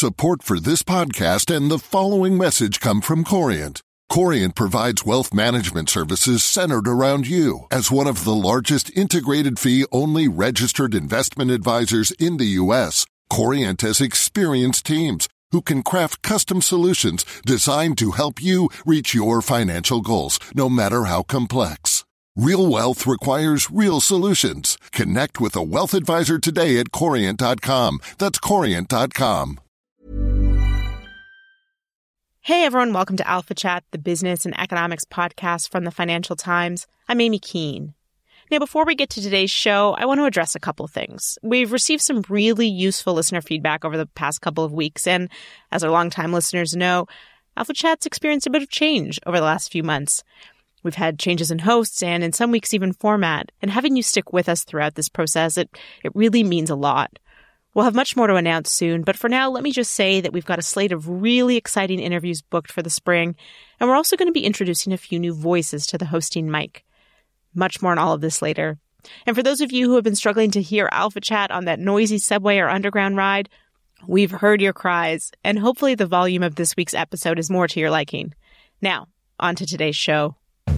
Support for this podcast and the following message come from Corient. Corient provides wealth management services centered around you. As one of the largest integrated fee-only registered investment advisors in the U.S., Corient has experienced teams who can craft custom solutions designed to help you reach your financial goals, no matter how complex. Real wealth requires real solutions. Connect with a wealth advisor today at Corient.com. That's Corient.com. Hey everyone, welcome to Alpha Chat, the business and economics podcast from the Financial Times. I'm Amy Keene. Now, before we get to today's show, I want to address a couple things. We've received some really useful listener feedback over the past couple of weeks, and as our longtime listeners know, Alpha Chat's experienced a bit of change over the last few months. We've had changes in hosts and in some weeks even format, and having you stick with us throughout this process, it really means a lot. We'll have much more to announce soon, but for now, let me just say that we've got a slate of really exciting interviews booked for the spring, and we're also going to be introducing a few new voices to the hosting mic. Much more on all of this later. And for those of you who have been struggling to hear Alpha Chat on that noisy subway or underground ride, we've heard your cries, and hopefully the volume of this week's episode is more to your liking. Now, on to today's show.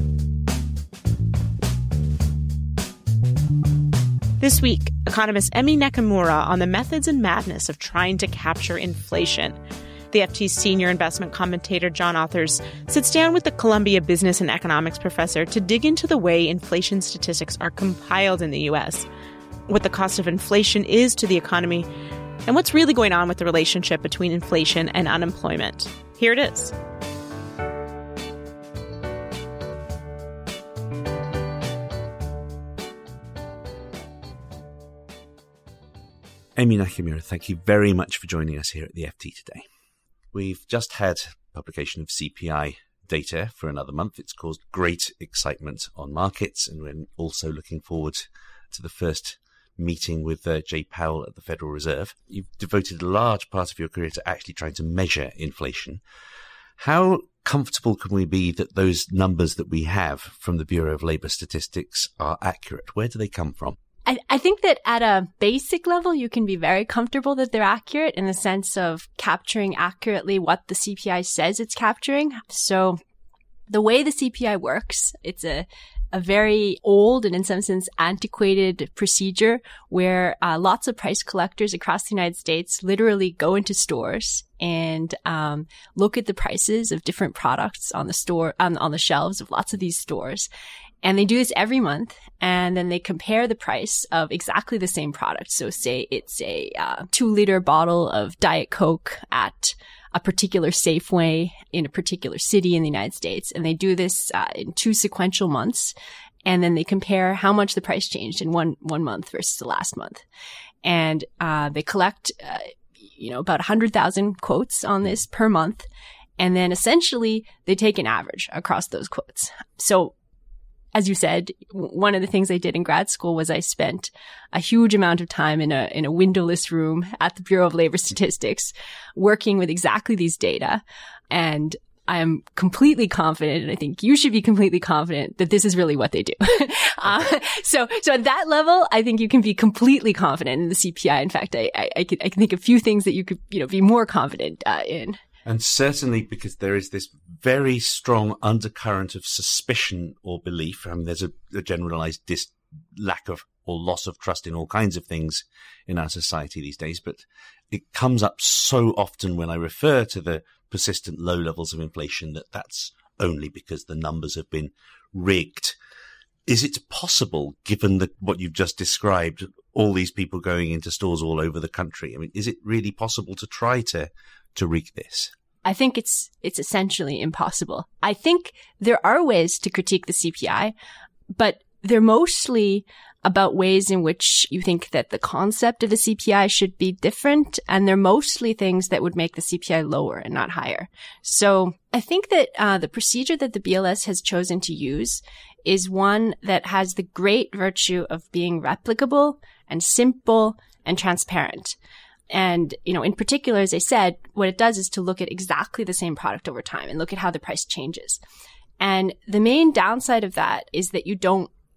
This week, economist Emi Nakamura on the methods and madness of trying to capture inflation. The FT's senior investment commentator John Authers sits down with the Columbia business and economics professor to dig into the way inflation statistics are compiled in the U.S., what the cost of inflation is to the economy, and what's really going on with the relationship between inflation and unemployment. Here it is. Emi Nakamura, thank you very much for joining us here at the FT today. We've just had publication of CPI data for another month. It's caused great excitement on markets, and we're also looking forward to the first meeting with Jay Powell at the Federal Reserve. You've devoted a large part of your career to actually trying to measure inflation. How comfortable can we be that those numbers that we have from the Bureau of Labor Statistics are accurate? Where do they come from? I think that at a basic level, you can be very comfortable that they're accurate in the sense of capturing accurately what the CPI says it's capturing. So the way the CPI works, it's a very old and in some sense antiquated procedure where lots of price collectors across the United States literally go into stores and look at the prices of different products on the store on the shelves of lots of these stores. And they do this every month, and then they compare the price of exactly the same product. So say it's a 2-liter bottle of Diet Coke at a particular Safeway in a particular city in the United States. And they do this in 2 sequential months. And then they compare how much the price changed in one month versus the last month. And they collect, about 100,000 quotes on this per month. And then essentially they take an average across those quotes. So as you said, one of the things I did in grad school was I spent a huge amount of time in a windowless room at the Bureau of Labor Statistics working with exactly these data. And I am completely confident, and I think you should be completely confident that this is really what they do. So at that level, I think you can be completely confident in the CPI. In fact, I can think of few things that you could, be more confident in. And certainly because there is this very strong undercurrent of suspicion or belief. I mean, there's a generalized lack of or loss of trust in all kinds of things in our society these days. But it comes up so often when I refer to the persistent low levels of inflation that that's only because the numbers have been rigged. Is it possible, given what you've just described, all these people going into stores all over the country? I mean, is it really possible to try to rig this? I think it's essentially impossible. I think there are ways to critique the CPI, but they're mostly about ways in which you think that the concept of the CPI should be different, and they're mostly things that would make the CPI lower and not higher. So I think that the procedure that the BLS has chosen to use is one that has the great virtue of being replicable and simple and transparent. And, in particular, as I said, what it does is to look at exactly the same product over time and look at how the price changes. And the main downside of that is that you don't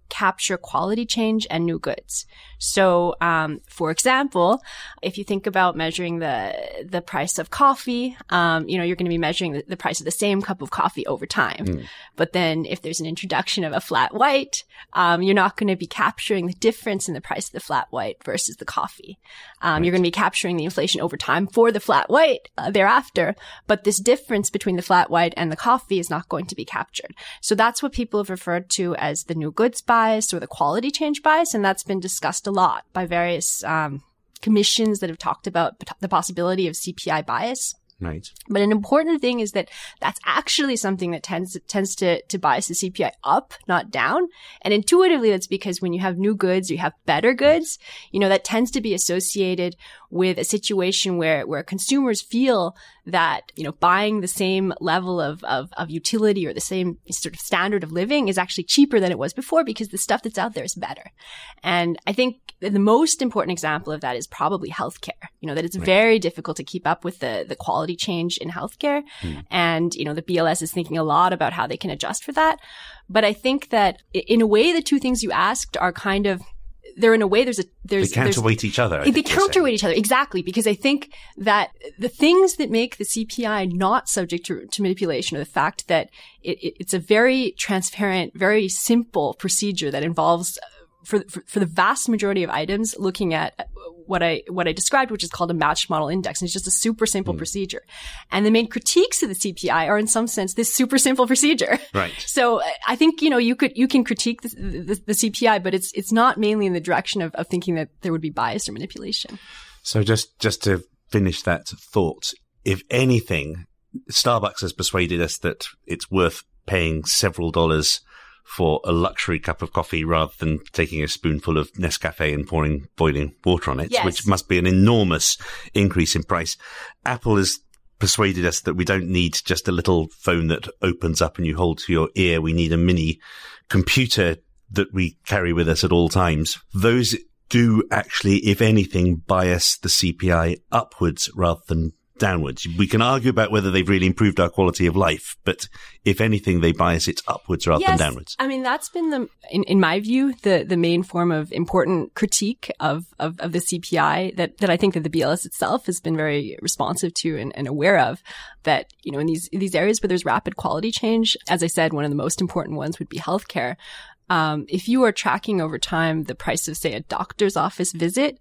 capture quality change and new goods. So, for example, if you think about measuring the price of coffee, you're going to be measuring the price of the same cup of coffee over time. But then if there's an introduction of a flat white, you're not going to be capturing the difference in the price of the flat white versus the coffee. You're going to be capturing the inflation over time for the flat white thereafter. But this difference between the flat white and the coffee is not going to be captured. So that's what people have referred to as the new goods bias or the quality change bias. And that's been discussed a lot by various commissions that have talked about the possibility of CPI bias. Right. But an important thing is that that's actually something that tends to bias the CPI up, not down. And intuitively, that's because when you have new goods, you have better goods, that tends to be associated with a situation where consumers feel that, buying the same level of utility or the same sort of standard of living is actually cheaper than it was before because the stuff that's out there is better. And I think the most important example of that is probably healthcare. That it's very difficult to keep up with the quality change in healthcare. And, the BLS is thinking a lot about how they can adjust for that. But I think that in a way, the two things you asked are kind of, they're in a way, they counterweight each other. They counterweight each other. Exactly. Because I think that the things that make the CPI not subject to manipulation are the fact that it's a very transparent, very simple procedure that involves, for the vast majority of items, looking at what I described, which is called a matched model index. And it's just a super simple procedure. And the main critiques of the CPI are in some sense this super simple procedure. Right. So I think, you can critique the CPI, but it's not mainly in the direction of thinking that there would be bias or manipulation. So just to finish that thought, if anything, Starbucks has persuaded us that it's worth paying several dollars for a luxury cup of coffee rather than taking a spoonful of Nescafe and pouring boiling water on it, yes, which must be an enormous increase in price. Apple has persuaded us that we don't need just a little phone that opens up and you hold to your ear. We need a mini computer that we carry with us at all times. Those do actually, if anything, bias the CPI upwards rather than downwards. We can argue about whether they've really improved our quality of life, but if anything, they bias it upwards rather than downwards. I mean, that's been in my view, the main form of important critique of the CPI that I think that the BLS itself has been very responsive to and aware of, that, in these areas where there's rapid quality change, as I said, one of the most important ones would be healthcare. If you are tracking over time the price of, say, a doctor's office visit,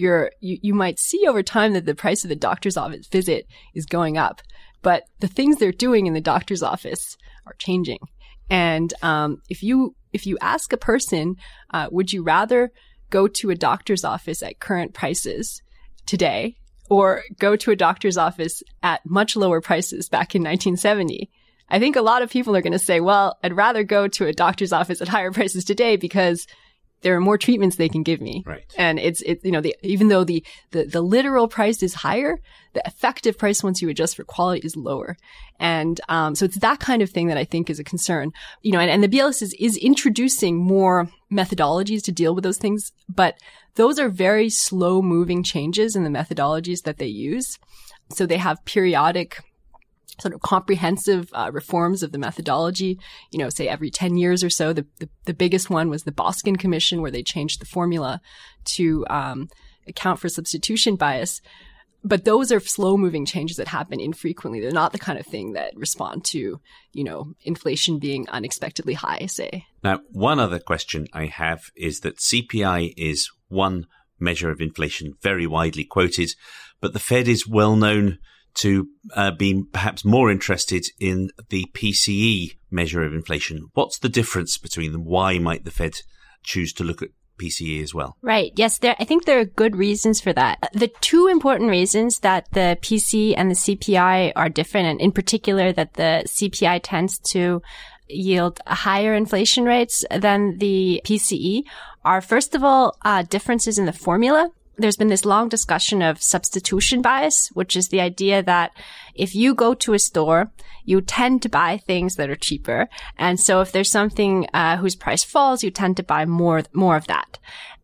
you might see over time that the price of the doctor's office visit is going up. But the things they're doing in the doctor's office are changing. And if you ask a person, would you rather go to a doctor's office at current prices today or go to a doctor's office at much lower prices back in 1970? I think a lot of people are going to say, well, I'd rather go to a doctor's office at higher prices today because there are more treatments they can give me. Right. And even though the literal price is higher, the effective price once you adjust for quality is lower. And so it's that kind of thing that I think is a concern. And the BLS is introducing more methodologies to deal with those things, but those are very slow moving changes in the methodologies that they use. So they have periodic sort of comprehensive reforms of the methodology, say every 10 years or so. The biggest one was the Boskin Commission, where they changed the formula to account for substitution bias. But those are slow-moving changes that happen infrequently. They're not the kind of thing that respond to, inflation being unexpectedly high, say. Now, one other question I have is that CPI is one measure of inflation, very widely quoted, but the Fed is well known to be perhaps more interested in the PCE measure of inflation. What's the difference between them? Why might the Fed choose to look at PCE as well? Right. Yes, I think there are good reasons for that. The two important reasons that the PCE and the CPI are different, and in particular that the CPI tends to yield higher inflation rates than the PCE, are first of all differences in the formula. There's been this long discussion of substitution bias, which is the idea that if you go to a store, you tend to buy things that are cheaper. And so if there's something whose price falls, you tend to buy more of that.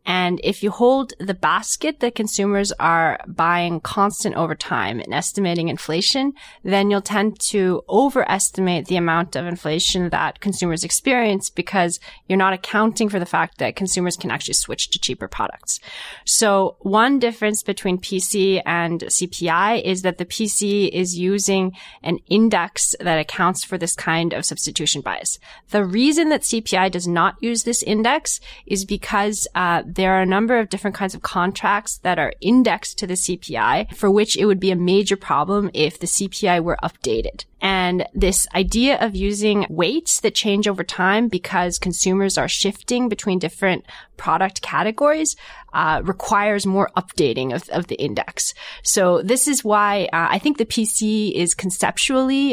And if you hold the basket that consumers are buying constant over time and estimating inflation, then you'll tend to overestimate the amount of inflation that consumers experience because you're not accounting for the fact that consumers can actually switch to cheaper products. So one difference between PC and CPI is that the PC is using an index that accounts for this kind of substitution bias. The reason that CPI does not use this index is because there are a number of different kinds of contracts that are indexed to the CPI for which it would be a major problem if the CPI were updated. And this idea of using weights that change over time because consumers are shifting between different product categories requires more updating of the index. So this is why I think the PC is conceptually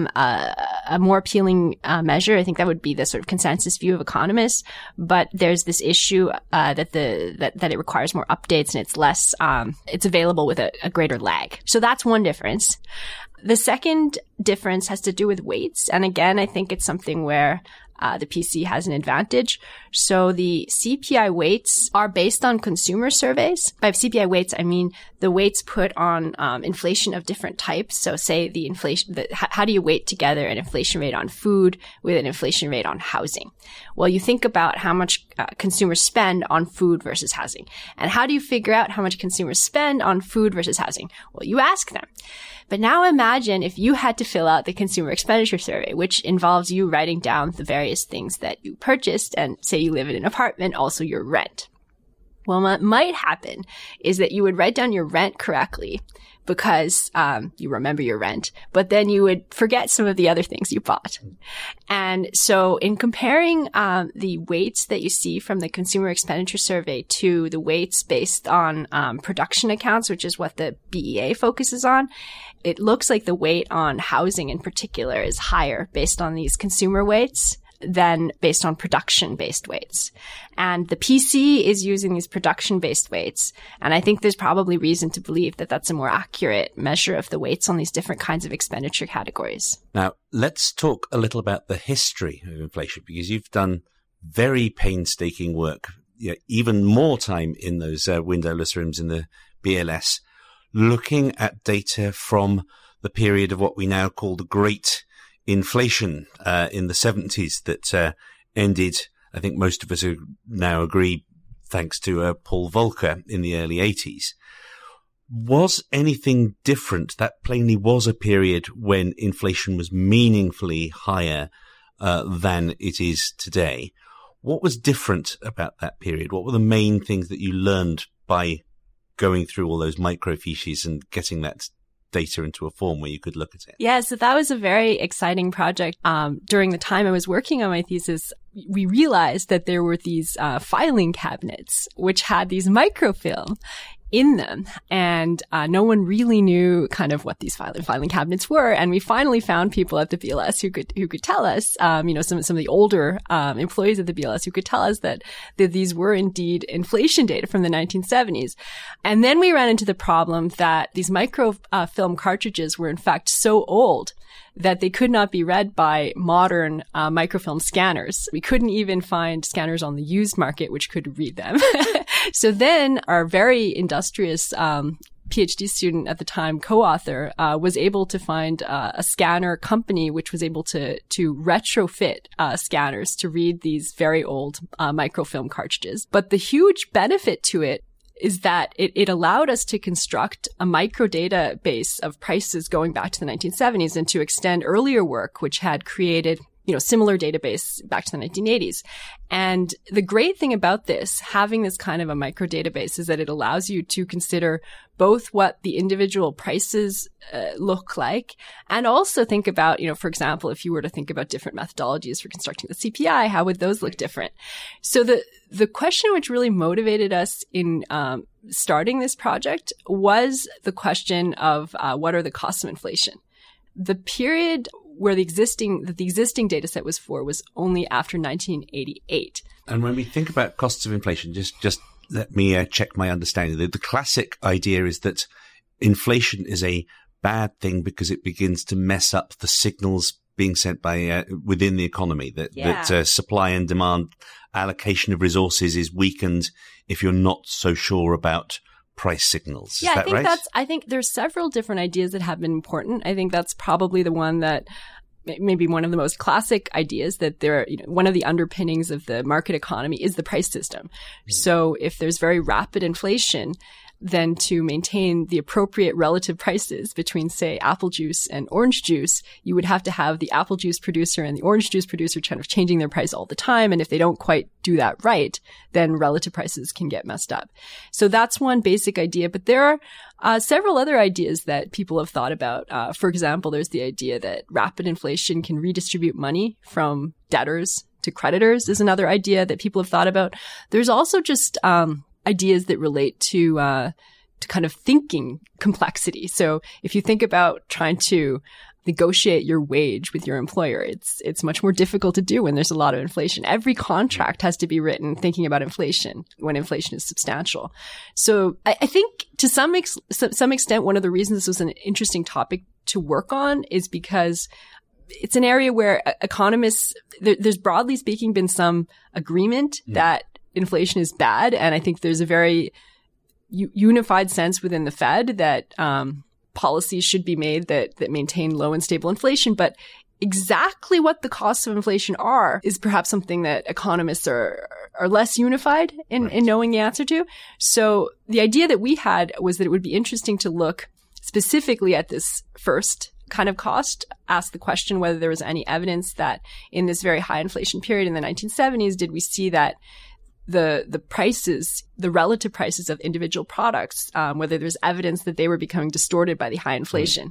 a more appealing measure. I think that would be the sort of consensus view of economists. But there's this issue that it requires more updates and it's less it's available with a greater lag. So that's one difference. The second difference has to do with weights. And again, I think it's something where the PC has an advantage. So the CPI weights are based on consumer surveys. By CPI weights, I mean the weights put on inflation of different types. So say the inflation, how do you weight together an inflation rate on food with an inflation rate on housing? Well, you think about how much consumers spend on food versus housing. And how do you figure out how much consumers spend on food versus housing? Well, you ask them. But now imagine if you had to fill out the consumer expenditure survey, which involves you writing down the various things that you purchased and say you live in an apartment, also your rent. Well, what might happen is that you would write down your rent correctly because you remember your rent, but then you would forget some of the other things you bought. And so in comparing the weights that you see from the consumer expenditure survey to the weights based on production accounts, which is what the BEA focuses on, it looks like the weight on housing in particular is higher based on these consumer weights than based on production-based weights. And the PC is using these production-based weights. And I think there's probably reason to believe that that's a more accurate measure of the weights on these different kinds of expenditure categories. Now, let's talk a little about the history of inflation, because you've done very painstaking work, even more time in those windowless rooms in the BLS, looking at data from the period of what we now call the Great Inflation in the 70s that ended, I think most of us now agree, thanks to Paul Volcker in the early 80s. Was anything different? That plainly was a period when inflation was meaningfully higher than it is today. What was different about that period? What were the main things that you learned by going through all those microfiches and getting that data into a form where you could look at it? Yeah, so that was a very exciting project. During the time I was working on my thesis, we realized that there were these filing cabinets which had these microfilm in them. And no one really knew kind of what these filing cabinets were. And we finally found people at the BLS who could tell us, some of the older employees of the BLS who could tell us that these were indeed inflation data from the 1970s. And then we ran into the problem that these microfilm cartridges were in fact so old that they could not be read by modern microfilm scanners. We couldn't even find scanners on the used market which could read them. So then our very industrious PhD student at the time, co-author, was able to find a scanner company which was able to retrofit scanners to read these very old microfilm cartridges. But the huge benefit to it is that it allowed us to construct a micro database of prices going back to the 1970s and to extend earlier work, which had created, similar database back to the 1980s. And the great thing about this, having this kind of a micro database, is that it allows you to consider both what the individual prices look like, and also think about, for example, if you were to think about different methodologies for constructing the CPI, how would those look different? So the question which really motivated us in starting this project was the question of what are the costs of inflation? The period where the existing data set was for was only after 1988. And when we think about costs of inflation, just let me check my understanding. The classic idea is that inflation is a bad thing because it begins to mess up the signals being set by within the economy, that supply and demand allocation of resources is weakened if you're not so sure about price signals. Is that right? I think there's several different ideas that have been important. I think that's probably the one that maybe one of the most classic ideas, that one of the underpinnings of the market economy is the price system. So if there's very rapid inflation, then to maintain the appropriate relative prices between, say, apple juice and orange juice, you would have to have the apple juice producer and the orange juice producer kind of changing their price all the time. And if they don't quite do that right, then relative prices can get messed up. So that's one basic idea. But there are several other ideas that people have thought about. For example, there's the idea that rapid inflation can redistribute money from debtors to creditors is another idea that people have thought about. There's also just ideas that relate to kind of thinking complexity. So if you think about trying to negotiate your wage with your employer, it's much more difficult to do when there's a lot of inflation. Every contract has to be written thinking about inflation when inflation is substantial. So I think to some extent, one of the reasons this was an interesting topic to work on is because it's an area where economists, there's broadly speaking been some agreement that inflation is bad. And I think there's a very unified sense within the Fed that policies should be made that maintain low and stable inflation. But exactly what the costs of inflation are is perhaps something that economists are less unified in knowing the answer to. So the idea that we had was that it would be interesting to look specifically at this first kind of cost, ask the question whether there was any evidence that in this very high inflation period in the 1970s, did we see that the prices, the relative prices of individual products, whether there's evidence that they were becoming distorted by the high inflation.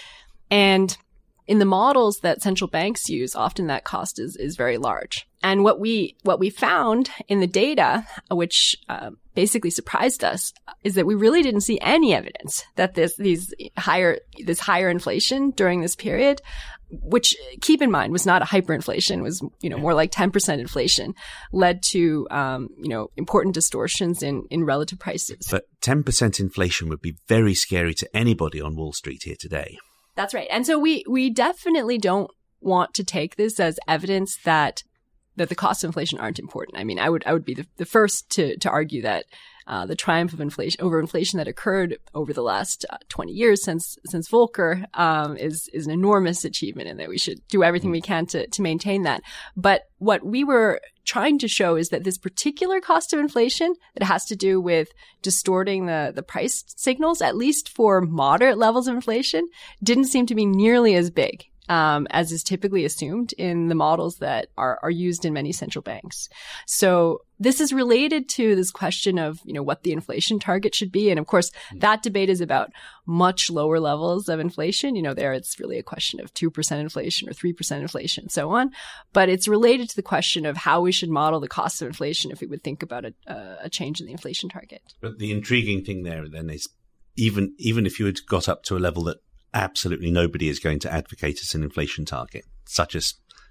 And in the models that central banks use, often that cost is very large. And what we found in the data, which basically surprised us, is that we really didn't see any evidence that this higher inflation during this period, which, keep in mind, was not a hyperinflation, was more like 10% inflation, led to important distortions in relative prices. But 10% inflation would be very scary to anybody on Wall Street here today. That's right. And so we definitely don't want to take this as evidence that the costs of inflation aren't important. I mean, I would be the first to argue that the triumph of inflation over inflation that occurred over the last 20 years since Volcker is an enormous achievement, and that we should do everything we can to maintain that. But what we were trying to show is that this particular cost of inflation that has to do with distorting the price signals, at least for moderate levels of inflation, didn't seem to be nearly as big as is typically assumed in the models that are used in many central banks. So this is related to this question of, what the inflation target should be. And of course, that debate is about much lower levels of inflation. There it's really a question of 2% inflation or 3% inflation and so on. But it's related to the question of how we should model the cost of inflation if we would think about a change in the inflation target. But the intriguing thing there then is even if you had got up to a level that absolutely nobody is going to advocate as an inflation target, such as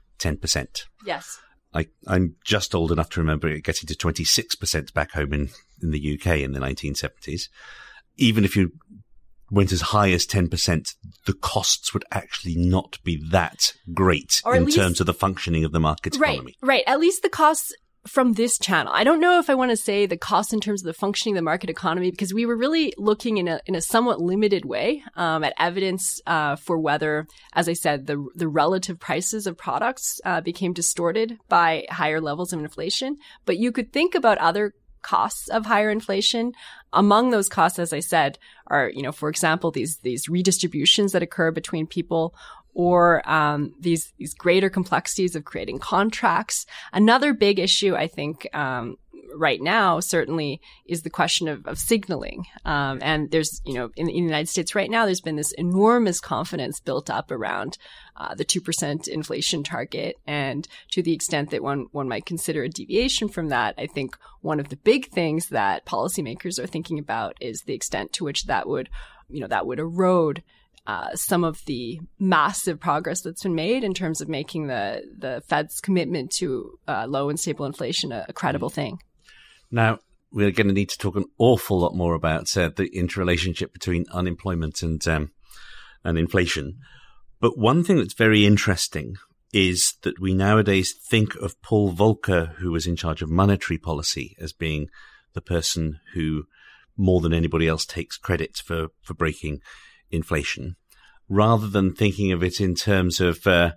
10%. Yes. I'm just old enough to remember it getting to 26% back home in the UK in the 1970s. Even if you went as high as 10%, the costs would actually not be that great in terms of the functioning of the market economy. Right. At least the costs from this channel. I don't know if I want to say the cost in terms of the functioning of the market economy, because we were really looking in a somewhat limited way at evidence for whether, as I said, the relative prices of products became distorted by higher levels of inflation. But you could think about other costs of higher inflation. Among those costs, as I said, are, for example, these redistributions that occur between people, or these greater complexities of creating contracts. Another big issue, I think, right now, certainly, is the question of signaling. And there's, in the United States right now, there's been this enormous confidence built up around the 2% inflation target. And to the extent that one might consider a deviation from that, I think one of the big things that policymakers are thinking about is the extent to which that would erode some of the massive progress that's been made in terms of making the Fed's commitment to low and stable inflation a credible thing. Now, we're going to need to talk an awful lot more about the interrelationship between unemployment and inflation. But one thing that's very interesting is that we nowadays think of Paul Volcker, who was in charge of monetary policy, as being the person who more than anybody else takes credit for breaking inflation, rather than thinking of it in terms of the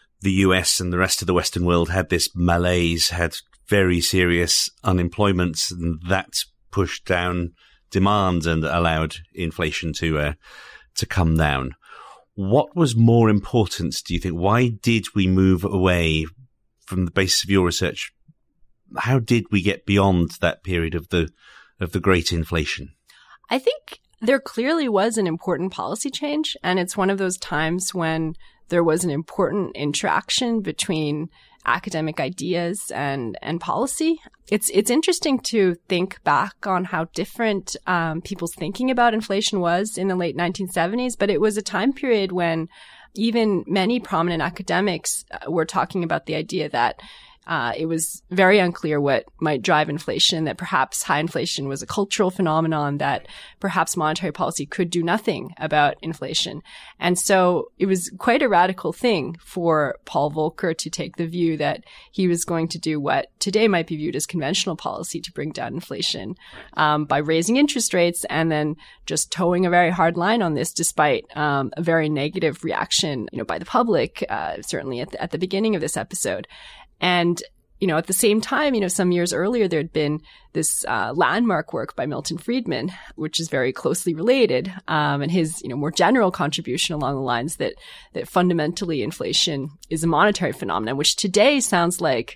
US and the rest of the Western world had this malaise, had very serious unemployment, and that pushed down demand and allowed inflation to come down. What was more important, do you think? Why did we move away from the basis of your research? How did we get beyond that period of the great inflation? I think there clearly was an important policy change, and it's one of those times when there was an important interaction between academic ideas and policy. It's interesting to think back on how different people's thinking about inflation was in the late 1970s, but it was a time period when even many prominent academics were talking about the idea that it was very unclear what might drive inflation, that perhaps high inflation was a cultural phenomenon, that perhaps monetary policy could do nothing about inflation. And so it was quite a radical thing for Paul Volcker to take the view that he was going to do what today might be viewed as conventional policy to bring down inflation by raising interest rates and then just towing a very hard line on this, despite a very negative reaction, by the public, certainly at the beginning of this episode. And, at the same time, some years earlier, there had been this landmark work by Milton Friedman, which is very closely related, and his, more general contribution along the lines that fundamentally inflation is a monetary phenomenon, which today sounds like,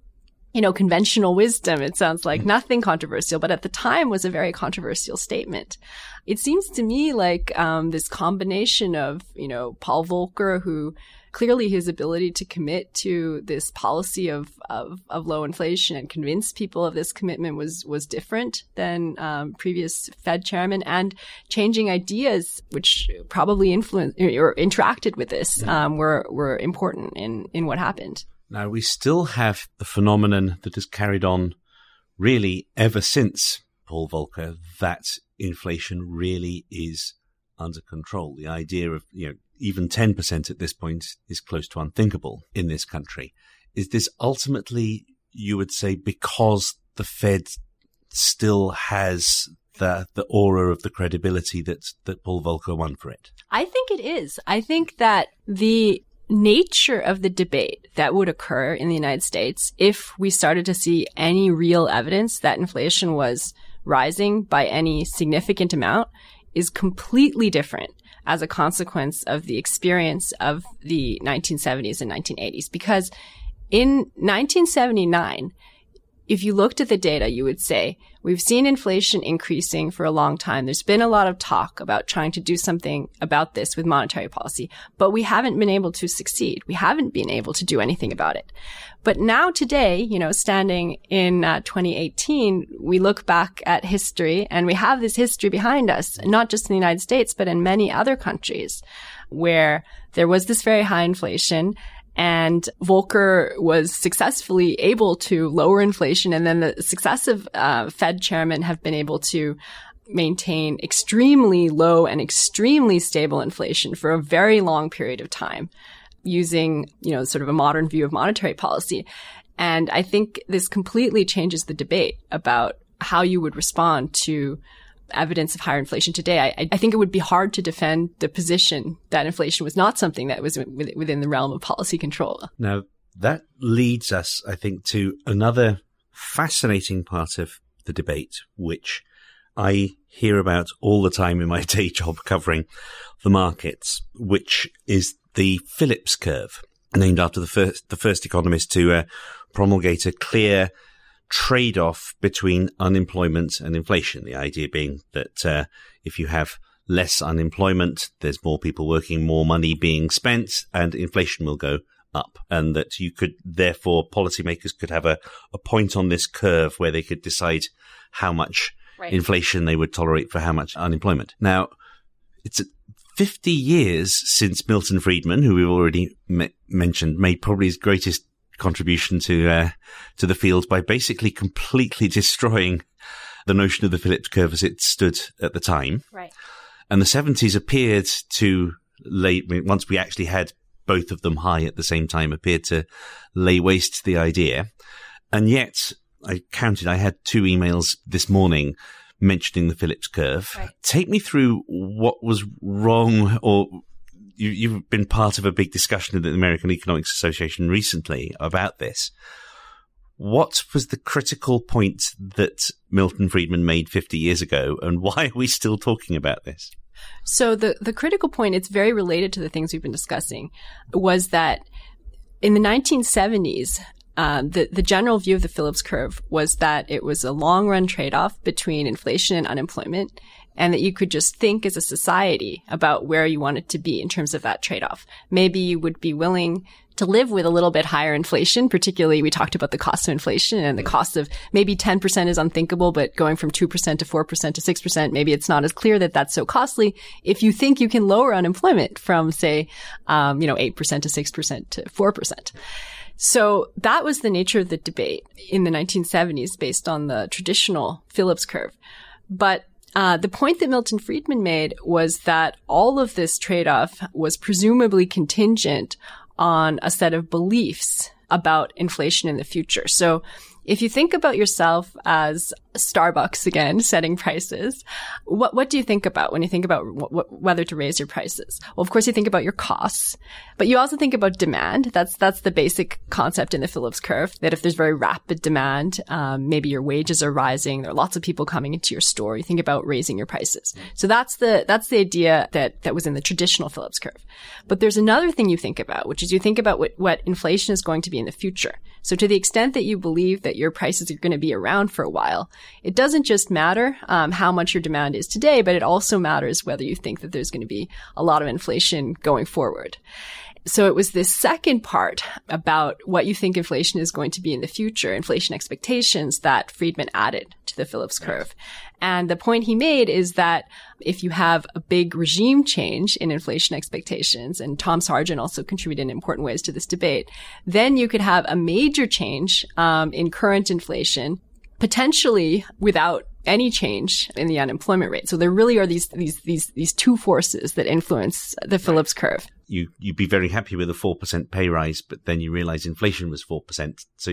conventional wisdom. It sounds like nothing controversial, but at the time was a very controversial statement. It seems to me like this combination of, Paul Volcker, who clearly his ability to commit to this policy of low inflation and convince people of this commitment was different than previous Fed chairmen, and changing ideas, which probably influenced or interacted with this, were important in what happened. Now, we still have the phenomenon that has carried on really ever since Paul Volcker, that inflation really is under control. The idea of, even 10% at this point is close to unthinkable in this country. Is this ultimately, you would say, because the Fed still has the aura of the credibility that Paul Volcker won for it? I think it is. I think that the nature of the debate that would occur in the United States if we started to see any real evidence that inflation was rising by any significant amount is completely different as a consequence of the experience of the 1970s and 1980s. Because in 1979, if you looked at the data, you would say, we've seen inflation increasing for a long time. There's been a lot of talk about trying to do something about this with monetary policy, but we haven't been able to succeed. We haven't been able to do anything about it. But now today, standing in 2018, we look back at history, and we have this history behind us, not just in the United States, but in many other countries where there was this very high inflation. And Volcker was successfully able to lower inflation, and then the successive Fed chairmen have been able to maintain extremely low and extremely stable inflation for a very long period of time using, sort of a modern view of monetary policy. And I think this completely changes the debate about how you would respond to evidence of higher inflation today. I think it would be hard to defend the position that inflation was not something that was within the realm of policy control. Now, that leads us, I think, to another fascinating part of the debate, which I hear about all the time in my day job covering the markets, which is the Phillips curve, named after the first economist to promulgate a clear trade-off between unemployment and inflation. The idea being that if you have less unemployment, there's more people working, more money being spent, and inflation will go up. And that you could, therefore, policymakers could have a point on this curve where they could decide how much inflation they would tolerate for how much unemployment. Now, it's 50 years since Milton Friedman, who we've already mentioned, made probably his greatest contribution to the field by basically completely destroying the notion of the Phillips curve as it stood at the time. Right. And the 70s appeared to once we actually had both of them high at the same time, appeared to lay waste to the idea. And yet, I had 2 emails this morning mentioning the Phillips curve. Right. Take me through what was wrong, or you've been part of a big discussion at the American Economics Association recently about this. What was the critical point that Milton Friedman made 50 years ago, and why are we still talking about this? So the critical point, it's very related to the things we've been discussing, was that in the 1970s, the general view of the Phillips curve was that it was a long-run trade-off between inflation and unemployment, and that you could just think as a society about where you wanted to be in terms of that trade-off. Maybe you would be willing to live with a little bit higher inflation. Particularly, we talked about the cost of inflation, and the cost of maybe 10% is unthinkable, but going from 2% to 4% to 6%, maybe it's not as clear that that's so costly. If you think you can lower unemployment from, say, 8% to 6% to 4%. So that was the nature of the debate in the 1970s based on the traditional Phillips curve. But the point that Milton Friedman made was that all of this trade-off was presumably contingent on a set of beliefs about inflation in the future. So if you think about yourself as Starbucks, again, setting prices, what do you think about when you think about whether to raise your prices? Well, of course, you think about your costs, but you also think about demand. That's the basic concept in the Phillips curve, that if there's very rapid demand, maybe your wages are rising, there are lots of people coming into your store, you think about raising your prices. So that's the idea that was in the traditional Phillips curve. But there's another thing you think about, which is you think about what inflation is going to be in the future. So to the extent that you believe that your prices are going to be around for a while, it doesn't just matter how much your demand is today, but it also matters whether you think that there's going to be a lot of inflation going forward. So it was this second part about what you think inflation is going to be in the future, inflation expectations, that Friedman added to the Phillips curve. And the point he made is that if you have a big regime change in inflation expectations, and Tom Sargent also contributed in important ways to this debate, then you could have a major change in current inflation, potentially without any change in the unemployment rate. So there really are these 2 forces that influence the Phillips curve. You'd be very happy with a 4% pay rise, but then you realize inflation was 4%. So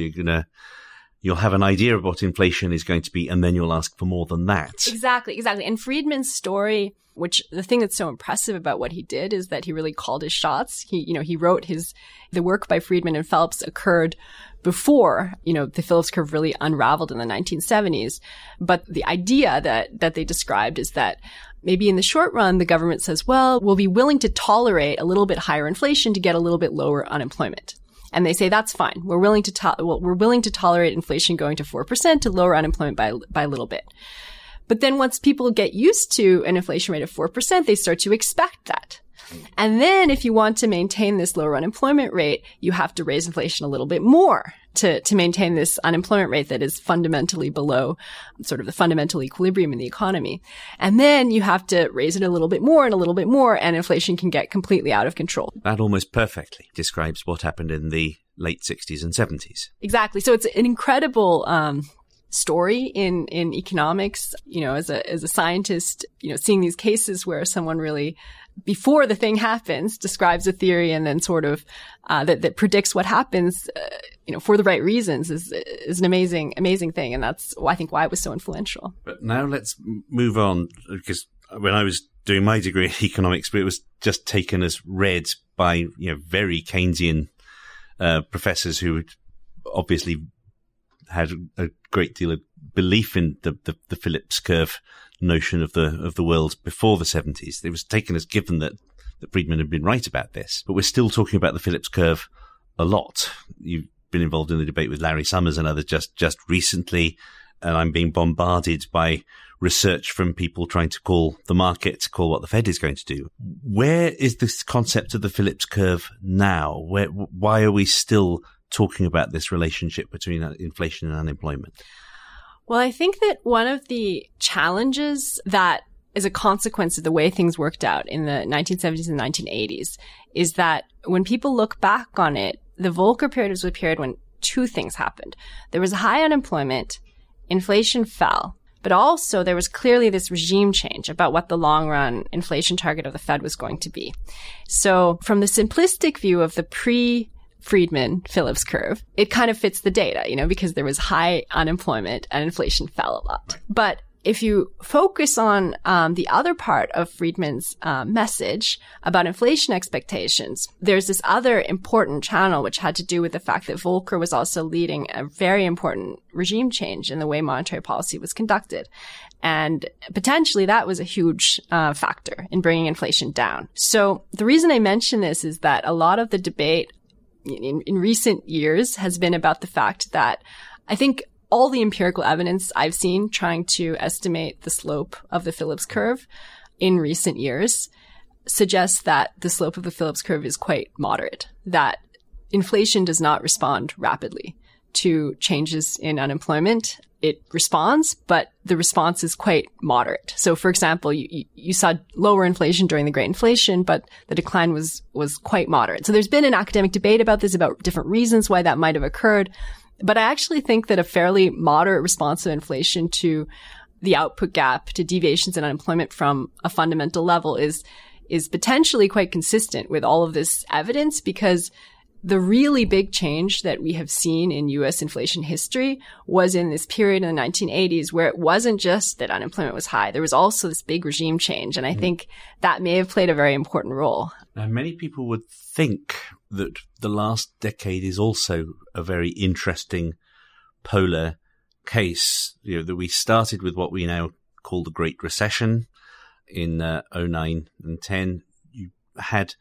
you'll have an idea of what inflation is going to be, and then you'll ask for more than that. Exactly. And Friedman's story, which the thing that's so impressive about what he did is that he really called his shots. He wrote the work by Friedman and Phelps occurred before, the Phillips curve really unraveled in the 1970s. But the idea that they described is that maybe in the short run, the government says, well, we'll be willing to tolerate a little bit higher inflation to get a little bit lower unemployment. And they say, that's fine. We're willing to tolerate inflation going to 4% to lower unemployment by a little bit. But then once people get used to an inflation rate of 4%, they start to expect that. And then if you want to maintain this lower unemployment rate, you have to raise inflation a little bit more to maintain this unemployment rate that is fundamentally below sort of the fundamental equilibrium in the economy. And then you have to raise it a little bit more, and inflation can get completely out of control. That almost perfectly describes what happened in the late 60s and 70s. Exactly. So it's an incredible story in economics, as a scientist, seeing these cases where someone really, before the thing happens, describes a theory and then sort of that predicts what happens, for the right reasons is an amazing thing. And that's, I think, why it was so influential. But now let's move on, because when I was doing my degree in economics, it was just taken as read by, very Keynesian professors who obviously had a great deal of belief in the Phillips curve notion of the world before the 70s. It was taken as given that Friedman had been right about this. But we're still talking about the Phillips curve a lot. You've been involved in the debate with Larry Summers and others just recently, and I'm being bombarded by research from people trying to call the market, to call what the Fed is going to do. Where is this concept of the Phillips curve now? Why are we still talking about this relationship between inflation and unemployment? Well, I think that one of the challenges that is a consequence of the way things worked out in the 1970s and 1980s is that when people look back on it, the Volcker period was a period when 2 things happened. There was high unemployment, inflation fell, But also there was clearly this regime change about what the long run inflation target of the Fed was going to be. So from the simplistic view of the pre-Friedman Phillips curve, it kind of fits the data, because there was high unemployment and inflation fell a lot. But if you focus on the other part of Friedman's message about inflation expectations, there's this other important channel which had to do with the fact that Volcker was also leading a very important regime change in the way monetary policy was conducted. And potentially that was a huge factor in bringing inflation down. So the reason I mention this is that a lot of the debate in recent years has been about the fact that I think all the empirical evidence I've seen trying to estimate the slope of the Phillips curve in recent years suggests that the slope of the Phillips curve is quite moderate, that inflation does not respond rapidly to changes in unemployment. It responds, but the response is quite moderate. So, for example, you saw lower inflation during the Great Inflation, but the decline was quite moderate. So there's been an academic debate about this, about different reasons why that might have occurred. But I actually think that a fairly moderate response of inflation to the output gap, to deviations in unemployment from a fundamental level is potentially quite consistent with all of this evidence, because the really big change that we have seen in U.S. inflation history was in this period in the 1980s where it wasn't just that unemployment was high. There was also this big regime change. And I think that may have played a very important role. Now, many people would think that the last decade is also a very interesting polar case. That we started with what we now call the Great Recession in 2009 and 10. You had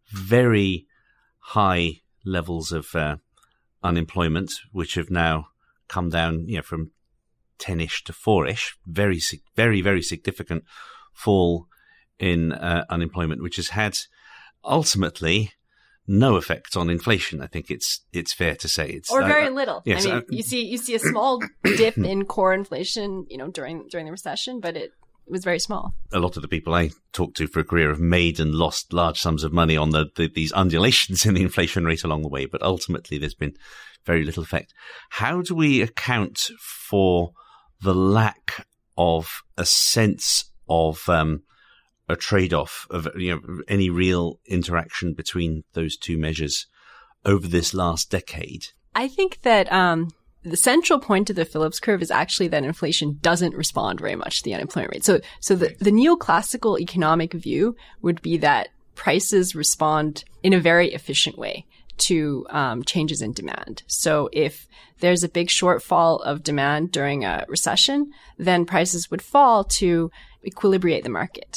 very high levels of unemployment, which have now come down, from 10-ish to 4-ish. Very, very significant fall in unemployment, which has had ultimately no effect on inflation. I think it's fair to say it's very little. Yes, I mean, you see a small dip in core inflation, during the recession, but it was very small. A lot of the people I talked to for a career have made and lost large sums of money on these undulations in the inflation rate along the way, but ultimately there's been very little effect. How do we account for the lack of a sense of a trade-off of any real interaction between those two measures over this last decade? I think that the central point of the Phillips curve is actually that inflation doesn't respond very much to the unemployment rate. So the neoclassical economic view would be that prices respond in a very efficient way to changes in demand. So if there's a big shortfall of demand during a recession, then prices would fall to equilibrate the market.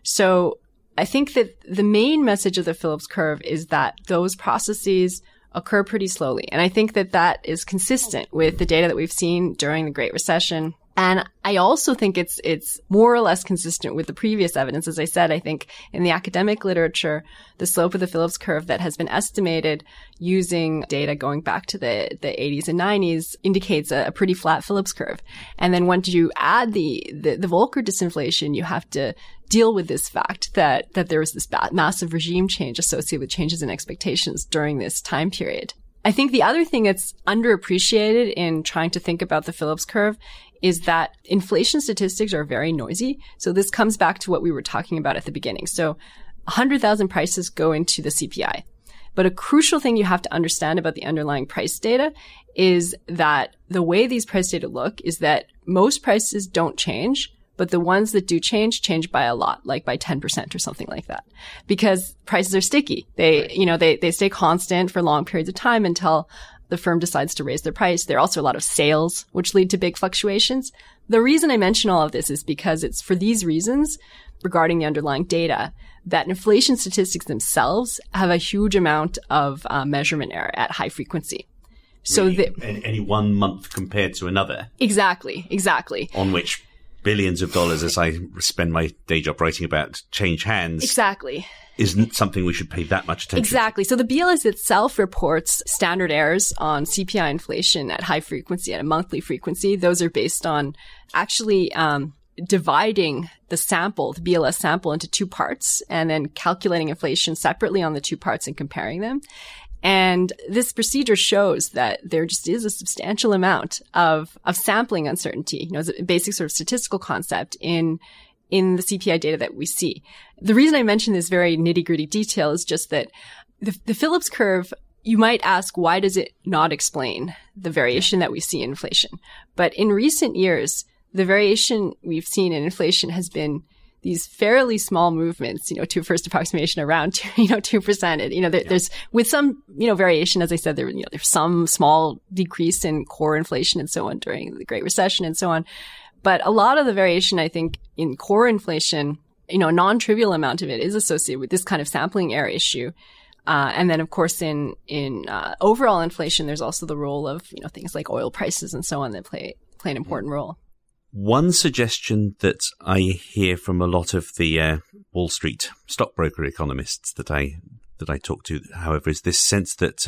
So I think that the main message of the Phillips curve is that those processes occur pretty slowly. And I think that that is consistent with the data that we've seen during the Great Recession. And I also think it's more or less consistent with the previous evidence. As I said, I think in the academic literature, the slope of the Phillips curve that has been estimated using data going back to the 80s and 90s indicates a pretty flat Phillips curve. And then once you add the Volcker disinflation, you have to deal with this fact that there was this massive regime change associated with changes in expectations during this time period. I think the other thing that's underappreciated in trying to think about the Phillips curve is that inflation statistics are very noisy. So this comes back to what we were talking about at the beginning. So 100,000 prices go into the CPI. But a crucial thing you have to understand about the underlying price data is that the way these price data look is that most prices don't change, but the ones that do change by a lot, like by 10% or something like that, because prices are sticky. They stay constant for long periods of time until the firm decides to raise their price. There are also a lot of sales, which lead to big fluctuations. The reason I mention all of this is because it's for these reasons regarding the underlying data that inflation statistics themselves have a huge amount of measurement error at high frequency. So really, any 1 month compared to another. Exactly. On which billions of dollars, as I spend my day job writing about, change hands. Exactly. Isn't something we should pay that much attention to. Exactly. So the BLS itself reports standard errors on CPI inflation at high frequency, at a monthly frequency. Those are based on actually dividing the sample, the BLS sample, into two parts and then calculating inflation separately on the two parts and comparing them. And this procedure shows that there just is a substantial amount of sampling uncertainty, as a basic sort of statistical concept in the CPI data that we see. The reason I mention this very nitty-gritty detail is just that the Phillips curve, you might ask, why does it not explain the variation that we see in inflation? But in recent years, the variation we've seen in inflation has been these fairly small movements, to a first approximation around 2%. There's with some, variation, as I said, there's some small decrease in core inflation and so on during the Great Recession and so on. But a lot of the variation, I think, in core inflation, a non-trivial amount of it is associated with this kind of sampling error issue. And then, of course, in overall inflation, there's also the role of, things like oil prices and so on that play an important role. One suggestion that I hear from a lot of the Wall Street stockbroker economists that I talk to, however, is this sense that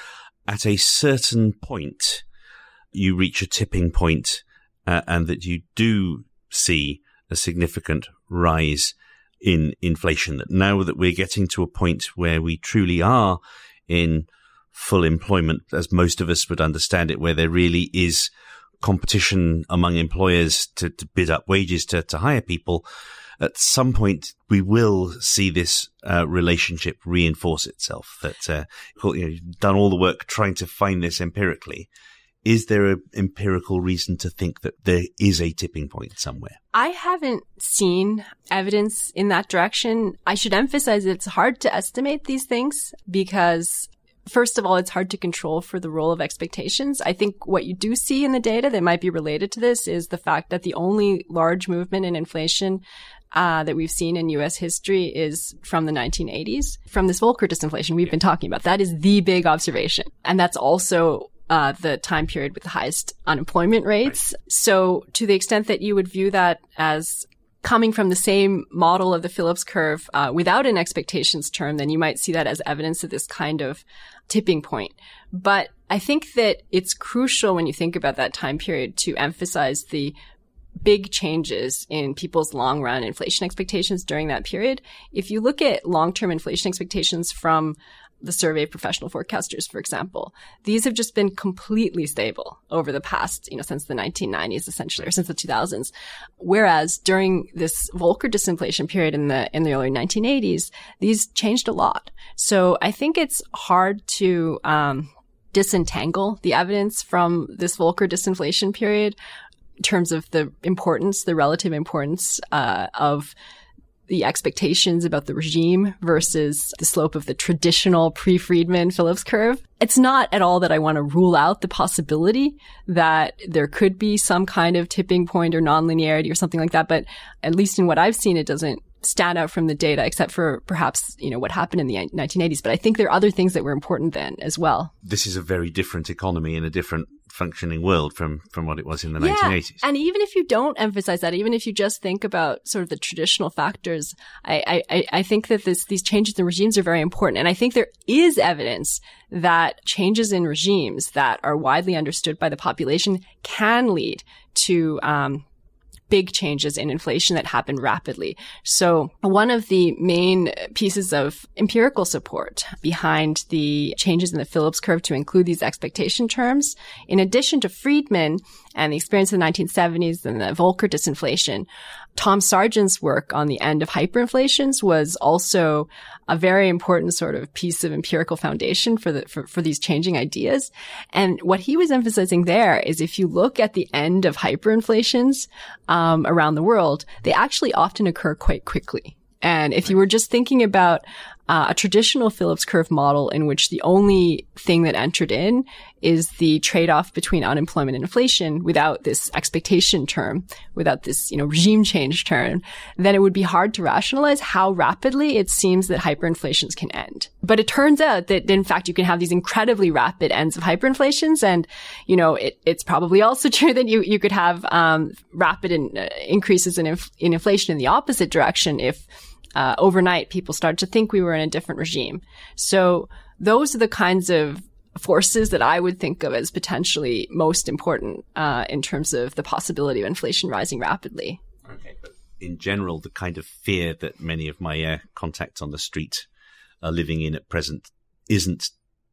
at a certain point you reach a tipping point and that you do see a significant rise in inflation, that now that we're getting to a point where we truly are in full employment, as most of us would understand it, where there really is competition among employers to bid up wages to hire people, at some point we will see this relationship reinforce itself. That you've done all the work trying to find this empirically. Is there an empirical reason to think that there is a tipping point somewhere? I haven't seen evidence in that direction. I should emphasize it's hard to estimate these things because, first of all, it's hard to control for the role of expectations. I think what you do see in the data that might be related to this is the fact that the only large movement in inflation that we've seen in U.S. history is from the 1980s, from this Volcker disinflation we've been talking about. That is the big observation. And that's also the time period with the highest unemployment rates. Right. So to the extent that you would view that as coming from the same model of the Phillips curve without an expectations term, then you might see that as evidence of this kind of tipping point. But I think that it's crucial when you think about that time period to emphasize the big changes in people's long-run inflation expectations during that period. If you look at long-term inflation expectations from the survey of professional forecasters, for example, these have just been completely stable over the past, since the 1990s, essentially, or since the 2000s. Whereas during this Volcker disinflation period in the early 1980s, these changed a lot. So I think it's hard to disentangle the evidence from this Volcker disinflation period in terms of the relative importance of the expectations about the regime versus the slope of the traditional pre-Friedman Phillips curve. It's not at all that I want to rule out the possibility that there could be some kind of tipping point or nonlinearity or something like that, but at least in what I've seen, it doesn't stand out from the data, except for perhaps, what happened in the 1980s. But I think there are other things that were important then as well. This is a very different economy in a different functioning world from what it was in the 1980s. And even if you don't emphasize that, even if you just think about sort of the traditional factors, I think that these changes in regimes are very important. And I think there is evidence that changes in regimes that are widely understood by the population can lead to big changes in inflation that happen rapidly. So one of the main pieces of empirical support behind the changes in the Phillips curve to include these expectation terms, in addition to Friedman and the experience of the 1970s and the Volcker disinflation, Tom Sargent's work on the end of hyperinflations was also a very important sort of piece of empirical foundation for these changing ideas. And what he was emphasizing there is if you look at the end of hyperinflations around the world, they actually often occur quite quickly. And if you were just thinking about a traditional Phillips curve model in which the only thing that entered in is the trade-off between unemployment and inflation without this expectation term, without this, regime change term, then it would be hard to rationalize how rapidly it seems that hyperinflations can end. But it turns out that, in fact, you can have these incredibly rapid ends of hyperinflations. And, it's probably also true that you could have rapid increases in inflation in the opposite direction if overnight people started to think we were in a different regime. So those are the kinds of forces that I would think of as potentially most important in terms of the possibility of inflation rising rapidly. Okay, but in general, the kind of fear that many of my contacts on the street are living in at present isn't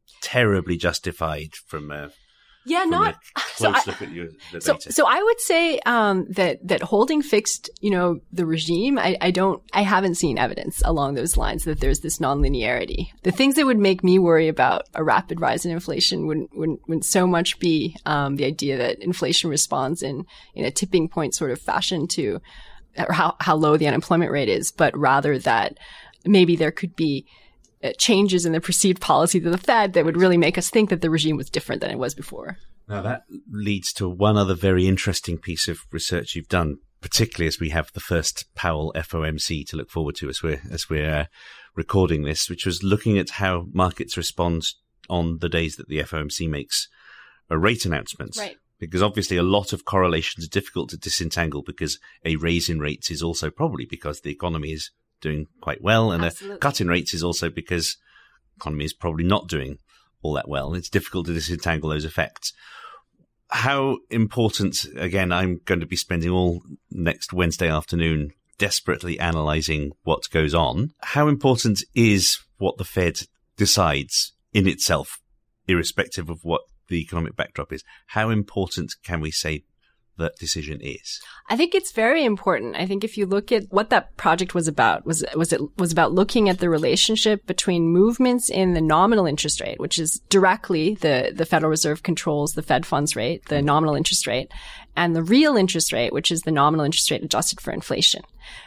terribly justified from a not close look at the data. So I would say that holding fixed, the regime, I haven't seen evidence along those lines that there's this nonlinearity. The things that would make me worry about a rapid rise in inflation wouldn't so much be the idea that inflation responds in a tipping point sort of fashion to or how low the unemployment rate is, but rather that maybe there could be changes in the perceived policies of the Fed that would really make us think that the regime was different than it was before. Now that leads to one other very interesting piece of research you've done, particularly as we have the first Powell FOMC to look forward to as we're recording this, which was looking at how markets respond on the days that the FOMC makes a rate announcement. Right. Because obviously a lot of correlations are difficult to disentangle because a raise in rates is also probably because the economy is doing quite well, and Absolutely. a cut in rates is also because the economy is probably not doing all that well. It's difficult to disentangle those effects. How important, again, I'm going to be spending all next Wednesday afternoon desperately analyzing what goes on. How important is what the Fed decides in itself, irrespective of what the economic backdrop is? How important can we say that decision is? I think it's very important. I think if you look at what that project was about, was about looking at the relationship between movements in the nominal interest rate, which is directly the Federal Reserve controls the Fed funds rate, the nominal interest rate, and the real interest rate, which is the nominal interest rate adjusted for inflation.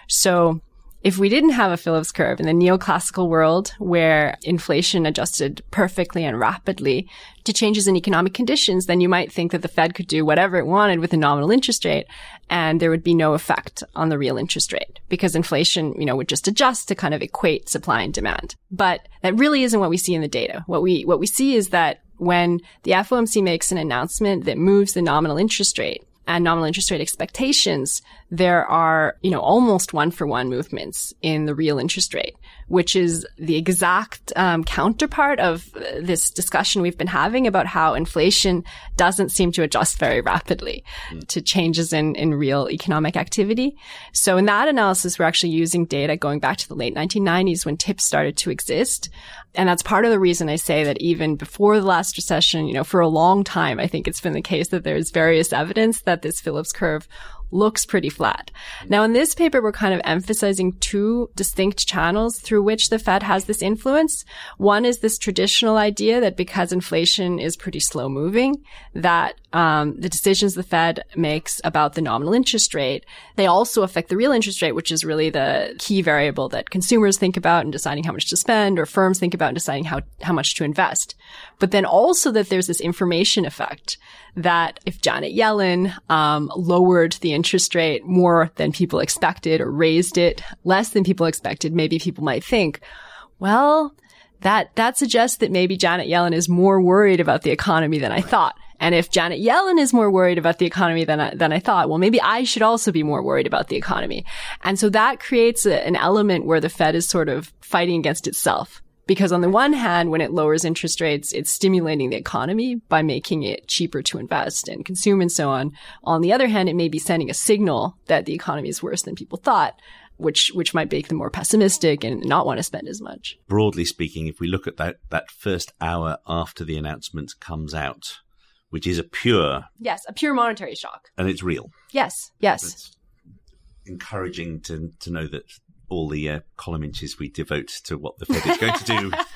So if we didn't have a Phillips curve in the neoclassical world where inflation adjusted perfectly and rapidly to changes in economic conditions, then you might think that the Fed could do whatever it wanted with a nominal interest rate and there would be no effect on the real interest rate because inflation, would just adjust to kind of equate supply and demand. But that really isn't what we see in the data. What we see is that when the FOMC makes an announcement that moves the nominal interest rate and nominal interest rate expectations, there are, almost 1-for-1 movements in the real interest rate, which is the exact counterpart of this discussion we've been having about how inflation doesn't seem to adjust very rapidly to changes in real economic activity. So in that analysis, we're actually using data going back to the late 1990s when TIPS started to exist. And that's part of the reason I say that even before the last recession, for a long time, I think it's been the case that there's various evidence that this Phillips curve looks pretty flat. Now, in this paper, we're kind of emphasizing two distinct channels through which the Fed has this influence. One is this traditional idea that because inflation is pretty slow moving, that the decisions the Fed makes about the nominal interest rate, they also affect the real interest rate, which is really the key variable that consumers think about in deciding how much to spend or firms think about in deciding how much to invest. But then also that there's this information effect that if Janet Yellen lowered the interest rate more than people expected or raised it less than people expected, maybe people might think, well, that suggests that maybe Janet Yellen is more worried about the economy than I thought. And if Janet Yellen is more worried about the economy than I thought, well, maybe I should also be more worried about the economy. And so that creates an element where the Fed is sort of fighting against itself. Because on the one hand, when it lowers interest rates, it's stimulating the economy by making it cheaper to invest and consume and so on. On the other hand, it may be sending a signal that the economy is worse than people thought, which might make them more pessimistic and not want to spend as much. Broadly speaking, if we look at that first hour after the announcement comes out, which is a pure monetary shock. And it's real. Yes. It's encouraging to know that all the column inches we devote to what the Fed is going to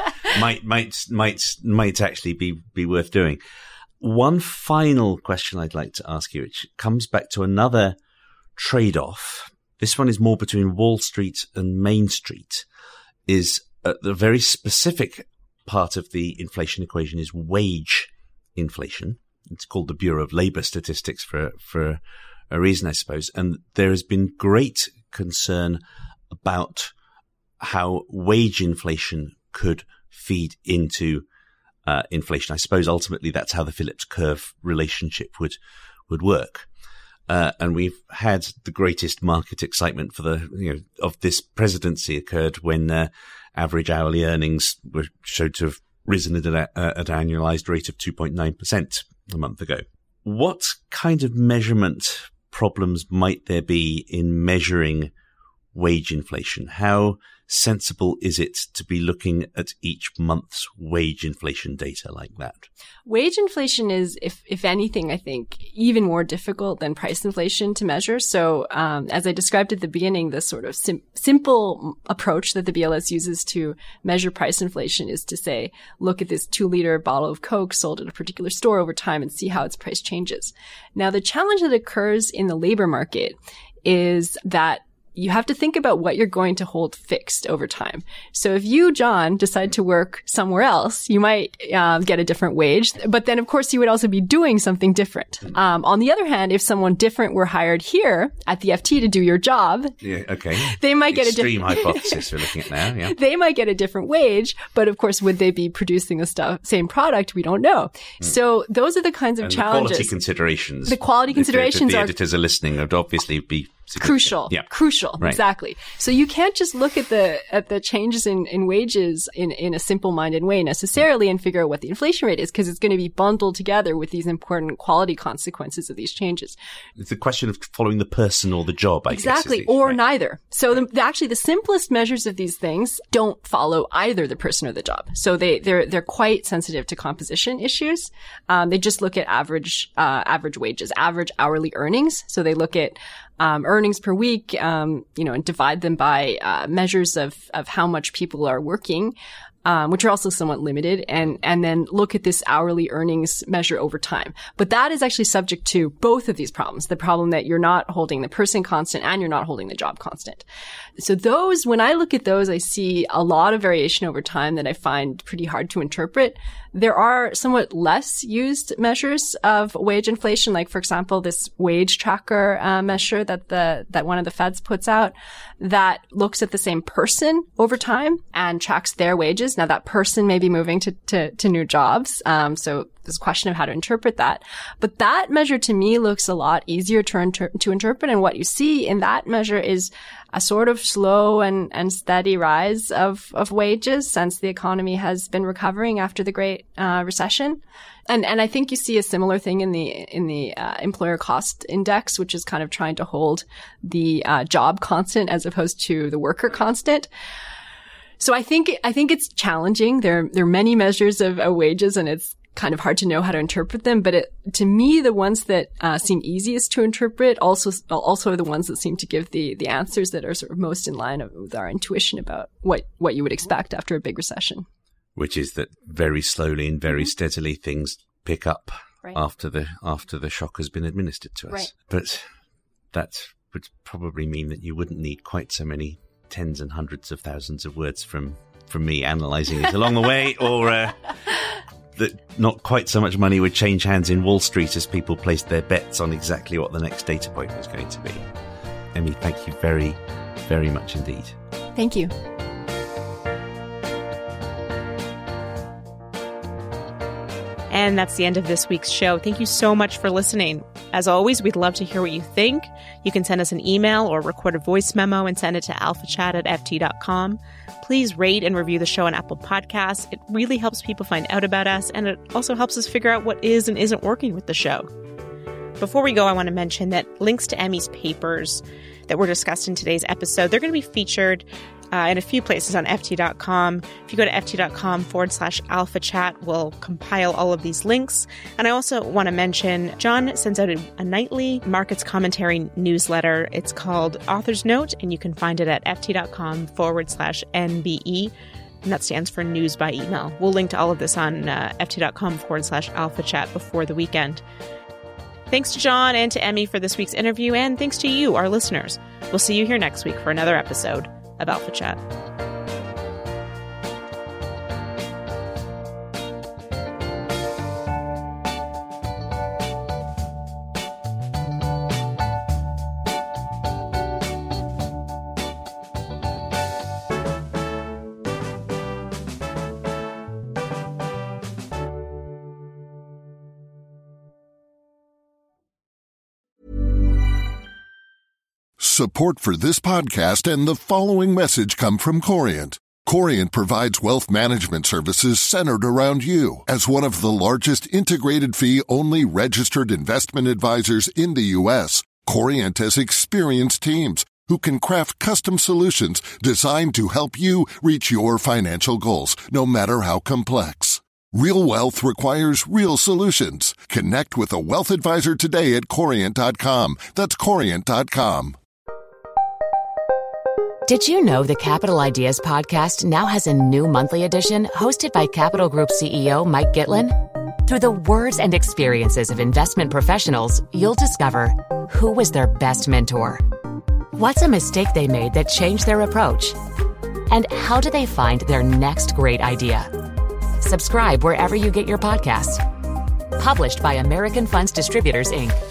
do might actually be worth doing. One final question I'd like to ask you, which comes back to another trade-off. This one is more between Wall Street and Main Street. Is the very specific part of the inflation equation is wage inflation. It's called the Bureau of Labor Statistics for a reason, I suppose. And there has been great concern about how wage inflation could feed into inflation. I suppose ultimately that's how the Phillips curve relationship would work. And we've had the greatest market excitement for of this presidency occurred when average hourly earnings were showed to have risen at an annualized rate of 2.9% a month ago. What kind of measurement problems might there be in measuring wage inflation? How sensible is it to be looking at each month's wage inflation data like that? Wage inflation is, if anything, I think, even more difficult than price inflation to measure. So, as I described at the beginning, the sort of simple approach that the BLS uses to measure price inflation is to say, look at this 2-liter bottle of Coke sold at a particular store over time and see how its price changes. Now, the challenge that occurs in the labor market is that you have to think about what you're going to hold fixed over time. So if you, John, decide to work somewhere else, you might get a different wage, but then of course you would also be doing something different. On the other hand, if someone different were hired here at the FT to do your job, they might get extreme hypothesis we're looking at now. Yeah, they might get a different wage, but of course, would they be producing the same product? We don't know. So those are the kinds of challenges. The quality considerations. The quality considerations if the editors are listening, would obviously be crucial. Yeah. Crucial. Right. Exactly. So you can't just look at the changes in wages in a simple-minded way necessarily and figure out what the inflation rate is, because it's going to be bundled together with these important quality consequences of these changes. It's a question of following the person or the job, I guess. Exactly. Or neither. So actually the simplest measures of these things don't follow either the person or the job. So they're quite sensitive to composition issues. They just look at average wages, average hourly earnings. So they look at earnings per week, and divide them by measures of how much people are working, which are also somewhat limited, and then look at this hourly earnings measure over time. But that is actually subject to both of these problems, the problem that you're not holding the person constant and you're not holding the job constant. So when I look at those, I see a lot of variation over time that I find pretty hard to interpret. There are somewhat less used measures of wage inflation, like, for example, this wage tracker measure that one of the feds puts out that looks at the same person over time and tracks their wages. Now, that person may be moving to new jobs, so there's a question of how to interpret that. But that measure to me looks a lot easier to interpret, and what you see in that measure is a sort of slow and steady rise of wages since the economy has been recovering after the Great Recession. And I think you see a similar thing in the employer cost index, which is kind of trying to hold the job constant as opposed to the worker constant. So I think it's challenging. There are many measures of wages, and it's kind of hard to know how to interpret them. But to me, the ones that seem easiest to interpret also are the ones that seem to give the answers that are sort of most in line with our intuition about what you would expect after a big recession. Which is that very slowly and very steadily things pick up after the shock has been administered to us. Right. But that would probably mean that you wouldn't need quite so many tens and hundreds of thousands of words from me analysing it along the way, or that not quite so much money would change hands in Wall Street as people placed their bets on exactly what the next data point was going to be. Emmy, thank you very, very much indeed. Thank you. And that's the end of this week's show. Thank you so much for listening. As always, we'd love to hear what you think. You can send us an email or record a voice memo and send it to alphachat@ft.com. Please rate and review the show on Apple Podcasts. It really helps people find out about us, and it also helps us figure out what is and isn't working with the show. Before we go, I want to mention that links to Emmy's papers that were discussed in today's episode, they're going to be featured in a few places on FT.com. If you go to FT.com/alphachat, we'll compile all of these links. And I also want to mention, John sends out a nightly markets commentary newsletter. It's called Author's Note, and you can find it at FT.com/NBE. And that stands for News by Email. We'll link to all of this on FT.com/alphachat before the weekend. Thanks to John and to Emmy for this week's interview, and thanks to you, our listeners. We'll see you here next week for another episode of Alpha Chat. Support for this podcast and the following message come from Corient. Corient provides wealth management services centered around you. As one of the largest integrated fee-only registered investment advisors in the U.S., Corient has experienced teams who can craft custom solutions designed to help you reach your financial goals, no matter how complex. Real wealth requires real solutions. Connect with a wealth advisor today at Corient.com. That's Corient.com. Did you know the Capital Ideas podcast now has a new monthly edition hosted by Capital Group CEO Mike Gitlin? Through the words and experiences of investment professionals, you'll discover who was their best mentor, what's a mistake they made that changed their approach, and how do they find their next great idea. Subscribe wherever you get your podcasts. Published by American Funds Distributors, Inc.